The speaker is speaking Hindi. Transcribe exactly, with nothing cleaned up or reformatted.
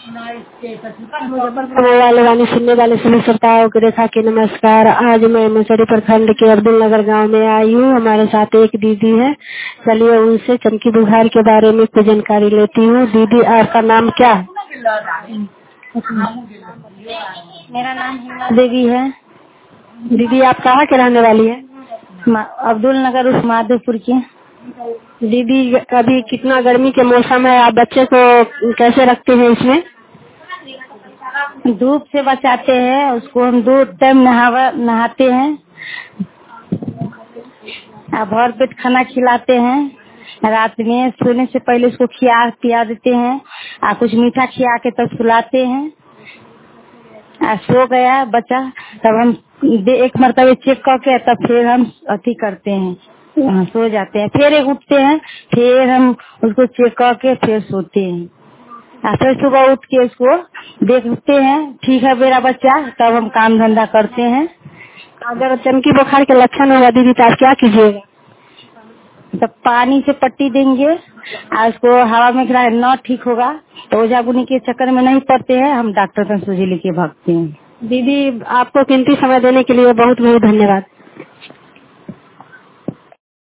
मुजफ्फरपुर वाले वाणी सुनने वाले सभी श्रोताओं को रेखा के नमस्कार। आज मैं मुसहरी प्रखंड के अब्दुल नगर गाँव में आई हूँ। हमारे साथ एक दीदी है, चलिए उनसे चमकी बुखार के बारे में कुछ जानकारी लेती हूँ। दीदी, आपका नाम क्या है? मेरा नाम हिमा देवी है। दीदी, आप कहाँ के रहने वाली है? अब्दुल नगर उस माधोपुर की। दीदी, अभी कितना गर्मी के मौसम है, आप बच्चे को कैसे रखते हैं? इसमें धूप से बचाते हैं उसको, हम दो टाइम नहावा नहाते हैं, भर पेट खाना खिलाते हैं, रात में सोने से पहले उसको खिया पिया देते हैं, आ कुछ मीठा खिया के तब सुलाते हैं। आ सो गया बच्चा तब हम एक मरतबे चेक करके तब फिर हम अति करते हैं, सो जाते हैं, फिर एक उठते हैं, फिर हम उसको चेक करके फिर सोते हैं। फिर सुबह उठ के उसको देखते हैं ठीक है मेरा बच्चा, तब हम काम धंधा करते हैं। अगर चमकी बुखार के लक्षण होगा दीदी तो आप क्या कीजिएगा? तब पानी से पट्टी देंगे और उसको हवा में गिरा, न ठीक होगा तो ओझा गुनी के चक्कर में नहीं पड़ते हैं, हम डॉक्टर का सूजी लेके भागते हैं। दीदी, आपको कीमती समय देने के लिए बहुत बहुत धन्यवाद।